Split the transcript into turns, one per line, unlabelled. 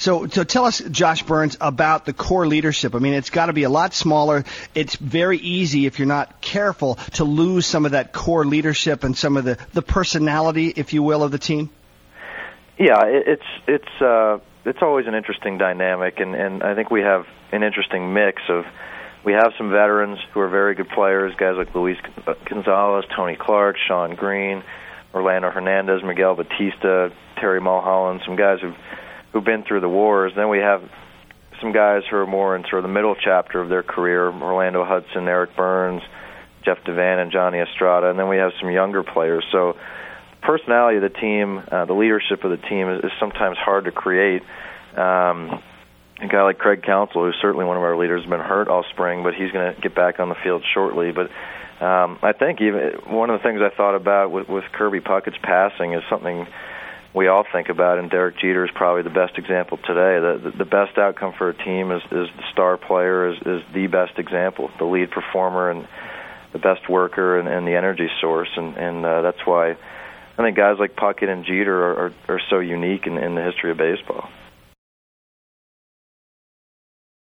So tell us, Josh Byrnes, about the core leadership. I mean, it's got to be a lot smaller. It's very easy, if you're not careful, to lose some of that core leadership and some of the personality, if you will, of the team.
Yeah, it's always an interesting dynamic, and I think we have an interesting mix of. We have some veterans who are very good players, guys like Luis Gonzalez, Tony Clark, Sean Green, Orlando Hernandez, Miguel Batista, Terry Mulholland, some guys who've been through the wars. Then we have some guys who are more in sort of the middle chapter of their career, Orlando Hudson, Eric Burns, Jeff Devan, and Johnny Estrada. And then we have some younger players. So personality of the team, the leadership of the team is sometimes hard to create. A guy like Craig Counsell, who's certainly one of our leaders, has been hurt all spring, but he's going to get back on the field shortly. But I think even one of the things I thought about with Kirby Puckett's passing is something we all think about, and Derek Jeter is probably the best example today. The best outcome for a team is the star player is the best example, the lead performer and the best worker and the energy source. And that's why I think guys like Puckett and Jeter are so unique in the history of baseball.